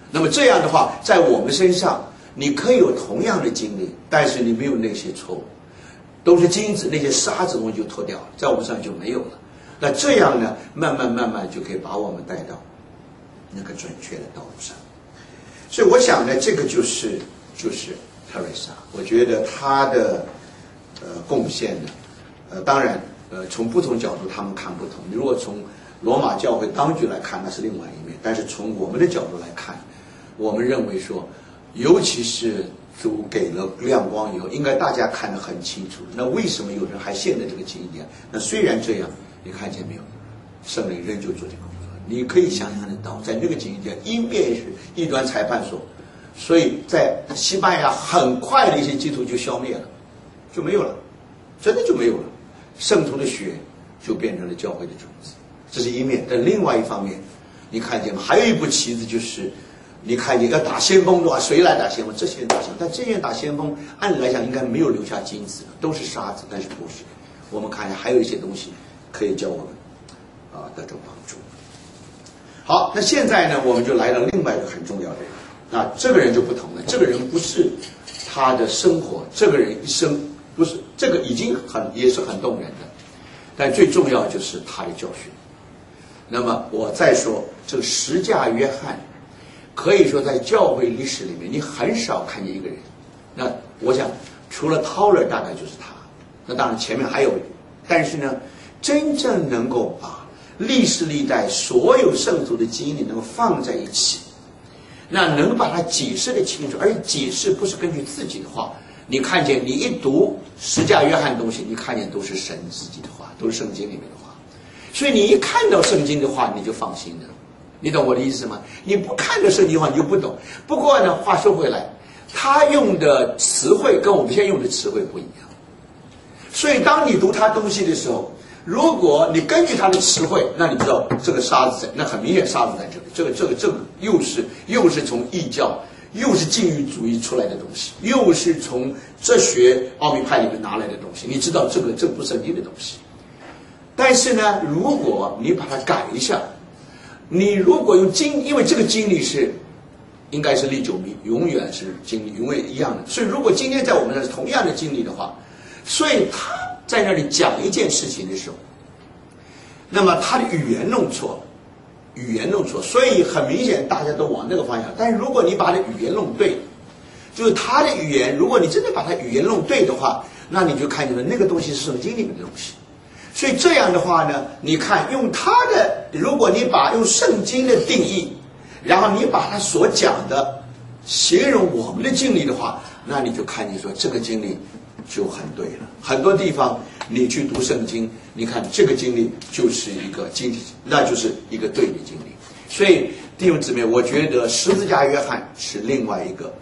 那么这样的话，在我们身上，你可以有同样的经历，但是你没有那些错误，都是金子，那些沙子东西就脱掉了，在我们身上就没有了。那这样呢，慢慢就可以把我们带到那个准确的道路上。所以我想呢，这个就是特蕾莎，我觉得她的贡献呢，当然从不同角度他们看不同。如果从罗马教会当局来看，那是另外一面；但是从我们的角度来看，我们认为说，尤其是主给了亮光以后，应该大家看得很清楚。那为什么有人还陷在这个情节？那虽然这样，你看见没有？圣灵仍旧做这个工作。你可以想象得到，在那个情节，因便是异端裁判所，所以在西班牙很快的一些基督就消灭了，就没有了，真的就没有了。圣徒的血就变成了教会的种子，这是一面。但另外一方面，你看见吗？还有一步棋子，就是你看见要打先锋的话，谁来打先锋？这些人打先锋，但这些人打先锋，按理来讲应该没有留下金子，都是沙子，但是不是。我们看一下，还有一些东西可以教我们得到帮助。好，那现在呢，我们就来到另外一个很重要的人。那这个人就不同了，这个人不是他的生活，这个人一生不是这个已经也是很动人的，但最重要就是他的教训。那么我再说，这个十架约翰，可以说在教会历史里面，你很少看见一个人。那我想，除了 Tauler 大概就是他。那当然前面还有，但是呢，真正能够把历史历代所有圣徒的经历能够放在一起，那能把它解释得清楚，而且解释不是根据自己的话。你看见你一读十架约翰的东西，你看见都是神自己的话，都是圣经里面的话，所以你一看到圣经的话，你就放心了。你懂我的意思吗？你不看到圣经的话，你就不懂。不过呢，话说回来，他用的词汇跟我们现在用的词汇不一样，所以当你读他东西的时候，如果你根据他的词汇，那你知道这个沙子在，那很明显沙子在这里，这个又是从异教，又是禁欲主义出来的东西，又是从哲学奥秘派里面拿来的东西，你知道这不是圣经的东西。但是呢，如果你把它改一下，你如果用因为这个经历是应该是历久弥，永远是经历，永远一样的。所以如果今天在我们这是同样的经历的话，所以他在那里讲一件事情的时候，那么他的语言弄错，所以很明显大家都往那个方向。但是如果你把他的语言弄对，就是他的语言，如果你真的把他语言弄对的话，那你就看见了那个东西是圣经里面的东西。所以这样的话呢，你看用他的，如果你把用圣经的定义，然后你把他所讲的形容我们的经历的话，那你就看见说这个经历就很对了。很多地方你去读圣经，你看这个经历就是一个经历，那就是一个对的经历。所以弟兄姊妹，我觉得十字架约翰是另外的一个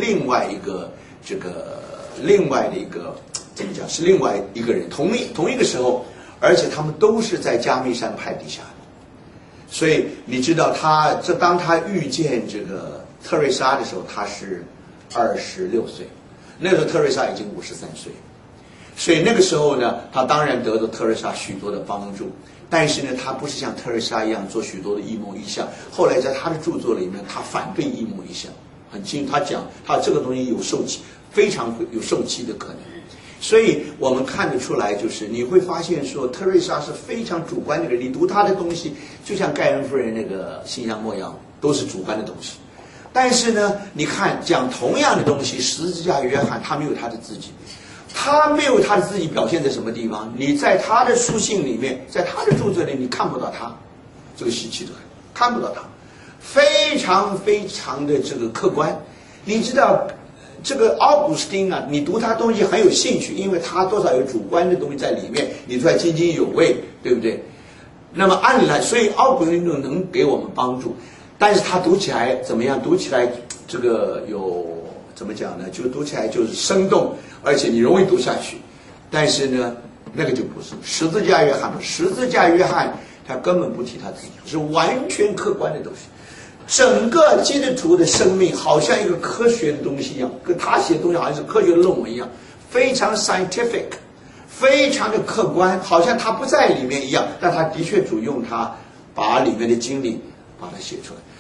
怎么讲？是另外一个人，同一个时候，而且他们都是在加密山派底下的。所以你知道当他遇见这个特蕾莎的时候，他是26岁，那个时候特蕾莎已经53岁，所以那个时候呢，他当然得到特蕾莎许多的帮助，但是呢，他不是像特蕾莎一样做许多的异梦异象。后来在他的著作里面，他反对异梦异象，很清楚，他讲他这个东西有受欺，非常有受欺的可能。所以我们看得出来，就是你会发现说，特蕾莎是非常主观的人。你读他的东西，就像盖恩夫人那个信箱末样，都是主观的东西。但是呢，你看讲同样的东西，十字架约翰他没有他的自己，他没有他的自己表现在什么地方？你在他的书信里面，在他的著作里，你看不到他这个稀奇的很，看不到他，非常非常的这个客观。你知道这个奥古斯丁啊，你读他东西很有兴趣，因为他多少有主观的东西在里面，你读来津津有味，对不对？那么按理来，所以奥古斯丁能给我们帮助，但是他读起来怎么样？读起来这个有怎么讲呢？就读起来就是生动，而且你容易读下去。但是呢，那个就不是十字架约翰，十字架约翰他根本不提他自己，是完全客观的东西。整个基督徒的生命好像一个科学的东西一样，跟他写的东西好像是科学的论文一样，非常 scientific， 非常的客观，好像他不在里面一样，但他的确主用他把里面的经历把它写出来。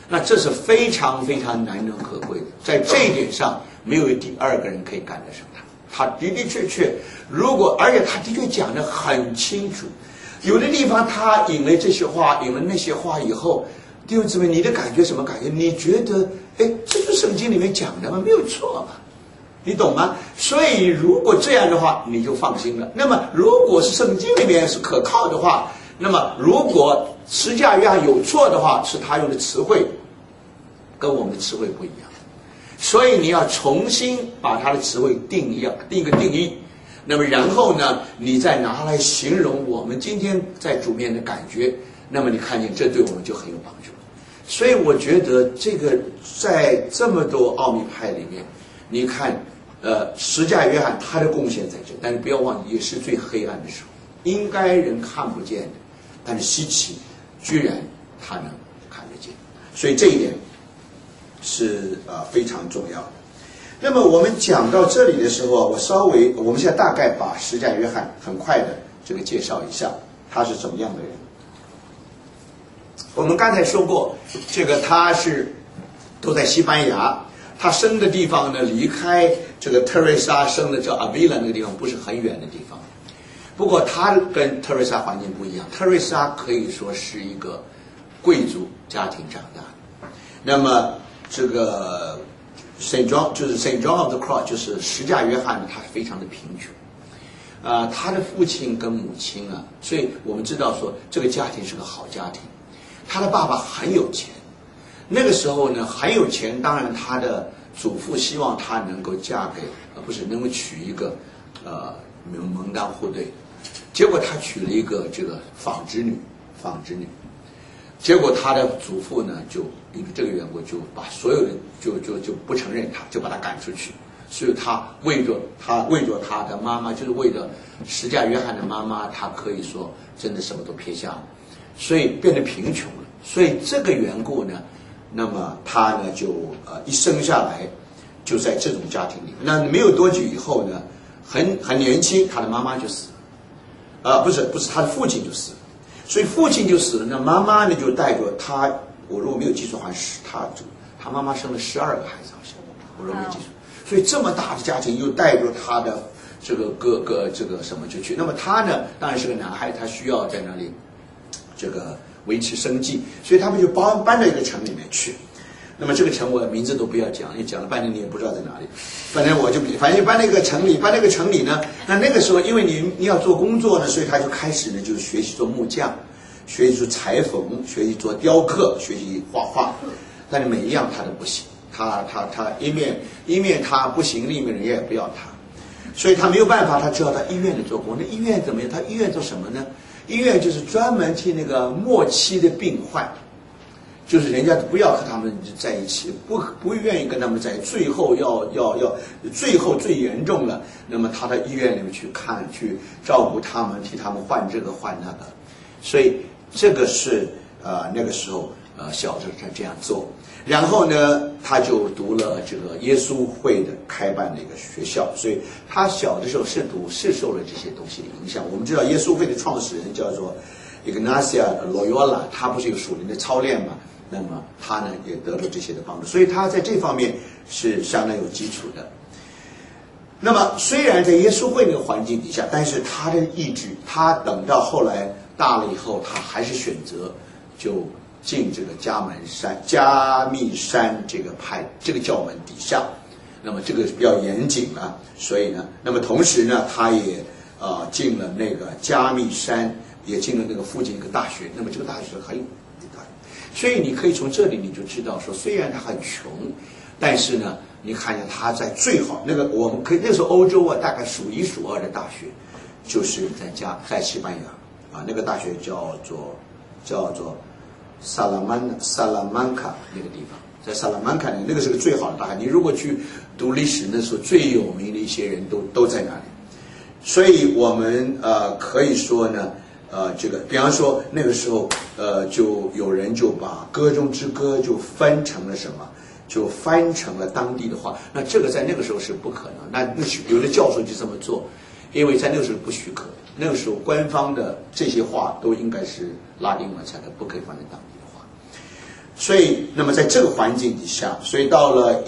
那这是非常非常难能可贵的，在这一点上没有第二个人可以赶得上他。他的的确确，而且他的确讲得很清楚，有的地方他引了这些话，引了那些话以后，弟兄姊妹，你的感觉什么感觉？你觉得，哎，这是圣经里面讲的吗？没有错嘛，你懂吗？所以如果这样的话，你就放心了。那么如果是圣经里面是可靠的话，那么如果施加约翰有错的话，是他用的词汇跟我们的词汇不一样。所以你要重新把它的词汇定一个定义，那么然后呢，你再拿来形容我们今天在主面的感觉，那么你看见这对我们就很有帮助。所以我觉得这个在这么多奥秘派里面，你看，施加约翰他的贡献在这，但是不要忘记，也是最黑暗的时候，应该人看不见的，但是稀奇，居然他能看得见，所以这一点是非常重要的。那么我们讲到这里的时候，我们现在大概把施加约翰很快的这个介绍一下，他是怎么样的人。我们刚才说过，这个他是都在西班牙，他生的地方呢，离开这个特瑞莎生的叫阿维拉那个地方不是很远的地方。不过他跟特瑞莎环境不一样，特瑞莎可以说是一个贵族家庭长大的。那么这个Saint John of the Cross， 就是施加约翰呢，他是非常的贫穷。他的父亲跟母亲啊，所以我们知道说这个家庭是个好家庭。他的爸爸很有钱，那个时候呢很有钱，当然他的祖父希望他能够能够娶一个门当户对，结果他娶了一个这个纺织女，结果他的祖父呢就因为这个缘故就把所有人就不承认他，就把他赶出去。所以他为着他的妈妈，就是为着施加约翰的妈妈，他可以说真的什么都撇下了，所以变得贫穷了。所以这个缘故呢，那么他呢就一生下来就在这种家庭里。那没有多久以后呢，很年轻，他的妈妈就死了，不是他的父亲就死了。所以父亲就死了，那妈妈呢就带着他，我如果没有记错，好像是他妈妈生了12个孩子，好像我如果没有记错。所以这么大的家庭又带着他的这个哥哥这个什么就去。那么他呢，当然是个男孩，他需要在那里这个维持生计，所以他们就搬到一个城里面去。那么这个城我名字都不要讲，因为讲了半天你也不知道在哪里。反正搬那个城里呢，那个时候因为你要做工作呢，所以他就开始呢就学习做木匠，学习做裁缝，学习做雕刻，学习画画。但是每一样他都不行，他一面他不行，另一面人家也不要他，所以他没有办法，他只好到医院里做工。那医院怎么样？他医院做什么呢？医院就是专门替那个末期的病患，就是人家不要和他们在一起，不愿意跟他们在一起，最后最后最严重了，那么他到医院里面去看，去照顾他们，替他们换这个换那个。所以这个是那个时候小时候他这样做。然后呢，他就读了这个耶稣会的开办的一个学校，所以他小的时候是受了这些东西的影响。我们知道耶稣会的创始人叫做 Ignacio Loyola， 他不是有属灵的操练嘛？那么他呢也得了这些的帮助，所以他在这方面是相当有基础的。那么虽然在耶稣会那个环境底下，但是他的意志，他等到后来大了以后，他还是选择就进这个加密山这个教门底下。那么这个比较严谨了，所以呢，那么同时呢，他也进了那个加密山，也进了那个附近一个大学。那么这个大学很有大学，所以你可以从这里你就知道说，虽然他很穷，但是呢，你看见他在最好那个我们可以那时候欧洲大概数一数二的大学，就是在西班牙那个大学叫做萨拉曼卡那个地方，在萨拉曼卡那个是个最好的大学。你如果去读历史，那时候最有名的一些人都在那里。所以我们可以说呢，这个比方说那个时候就有人就把歌中之歌就翻成了什么，就翻成了当地的话。那这个在那个时候是不可能，那有的教授就这么做，因为在那个时候不许可。那个时候官方的这些话都应该是拉丁文才的，不可以翻成当地的话。 所以，那么在这个环境底下，所以到了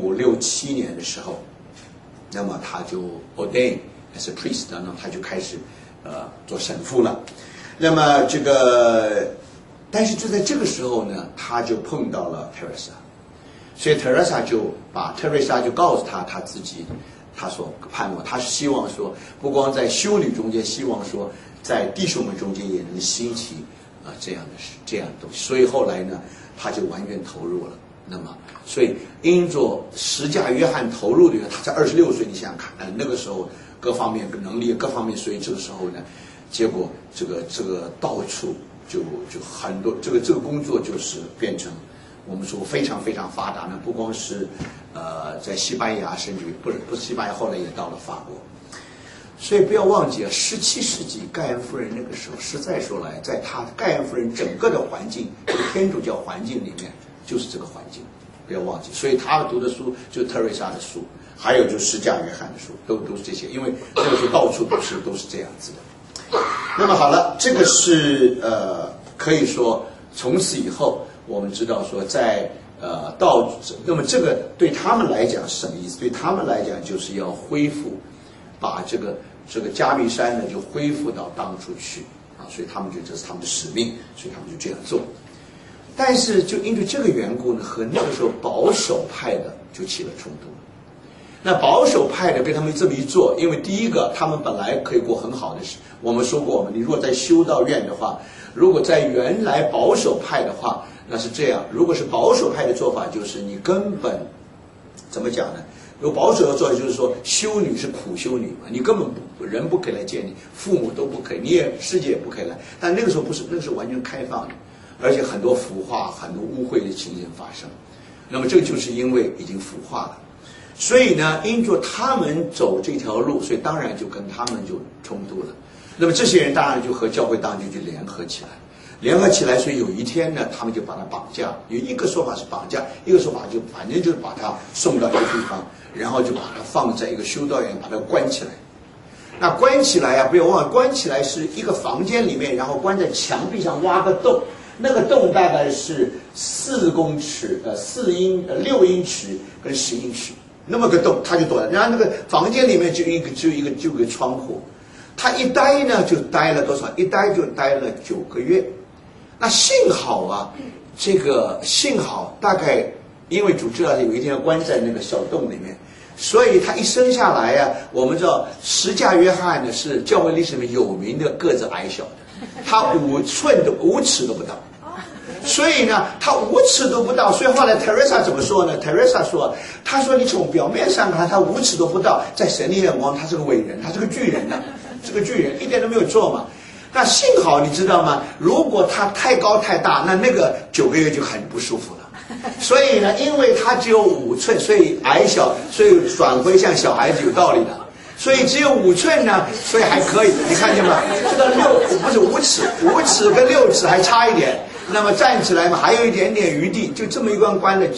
1567年的时候，那么他就 ordain as a priest， 那么他就开始做神父了。那么这个，但是就在这个时候呢，他就碰到了 Teresa， 所以 Teresa 就告诉他自己，他所盼望，他是希望说，不光在修女中间，希望说在弟兄们中间也能兴起这样的东西。所以后来呢，他就完全投入了。那么，所以因着十架约翰投入的，他才26岁，你想想看，那个时候各方面能力各方面，所以这个时候呢，结果这个到处就很多，这个工作就是变成我们说非常非常发达呢。不光是在西班牙，甚至于不是西班牙，后来也到了法国。所以不要忘记17世纪盖恩夫人那个时候，实在说来，在盖恩夫人整个的环境，天主教环境里面就是这个环境，不要忘记。所以他读的书就是特瑞莎的书，还有就是十架约翰的书，都是这些，因为那个时候到处都是这样子的。那么好了，这个是可以说从此以后，我们知道说在那么这个对他们来讲是什么意思？对他们来讲就是要恢复，把这个加密山呢就恢复到当初去啊，所以他们觉得这是他们的使命，所以他们就这样做。但是就因为这个缘故呢，和那个时候保守派的就起了冲突。那保守派的被他们这么一做，因为第一个，他们本来可以过很好的我们说过，你如果在修道院的话，如果在原来保守派的话，那是这样。如果是保守派的做法，就是你根本怎么讲呢？有保守的做法就是说，修女是苦修女嘛，你根本人不可以来见你，父母都不可以，你也世界也不可以来。但那个时候不是，那个时候完全开放的，而且很多腐化、很多污秽的情形发生。那么这个就是因为已经腐化了。所以呢，因着他们走这条路，所以当然就跟他们就冲突了。那么这些人当然就和教会当局就联合起来，所以有一天呢，他们就把他绑架。有一个说法是绑架，一个说法就反正就是把他送到一个地方，然后就把他放在一个修道院，把他关起来。那关起来不要忘了，关起来是一个房间里面，然后关在墙壁上挖个洞，那个洞大概是4公尺6英尺跟10英尺。那么个洞，他就躲了。然后那个房间里面就一个窗户，他一待呢就待了多少？一待就待了9个月。那幸好大概因为主知道有一天要关在那个小洞里面，所以他一生下来我们知道十架约翰呢是教会历史里面有名的个子矮小的，他5尺都不到。所以呢，他5尺都不到，所以后来 Teresa 怎么说呢 ？Teresa 说，他说你从表面上看，他5尺都不到，在神的眼光，他是个伟人，他是个巨人呢，是个巨人，一点都没有错嘛。那幸好你知道吗？如果他太高太大，那个9个月就很不舒服了。所以呢，因为他只有5寸，所以矮小，所以转回像小孩子有道理的。所以只有5寸呢，所以还可以，你看见吗？这个不是5尺跟6尺还差一点。那么站起来嘛，还有一点点余地，就这么一关了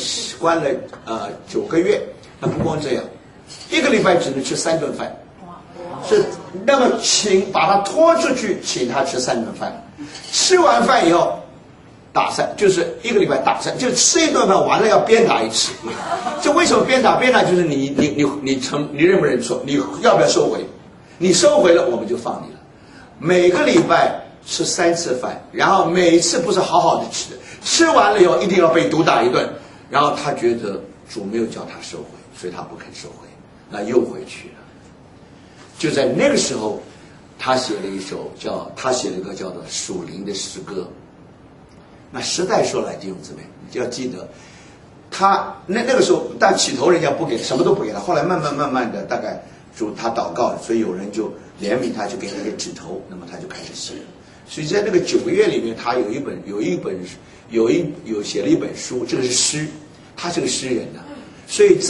9个月。那不光这样，1个礼拜只能吃3顿饭。是，那么把他拖出去，请他吃3顿饭。吃完饭以后打3，就是1个礼拜打3，就吃1顿饭完了要鞭打1次。这为什么鞭打？鞭打就是你认不认错？你要不要收回？你收回了，我们就放你了。每个礼拜吃3次饭，然后每次不是好好的吃的，吃完了以后一定要被毒打一顿。然后他觉得主没有叫他收回，所以他不肯收回，那又回去了。就在那个时候，他写了一个叫做属灵的诗歌。那时代说来弟兄姊妹，你就要记得，他那个时候，但起头人家不给，什么都不给他，后来慢慢的，大概主他祷告，所以有人就怜悯他，就给他一个指头，那么他就开始写。所以在那个9个月里面，他写了一本书，这个是诗，他是个诗人的，所以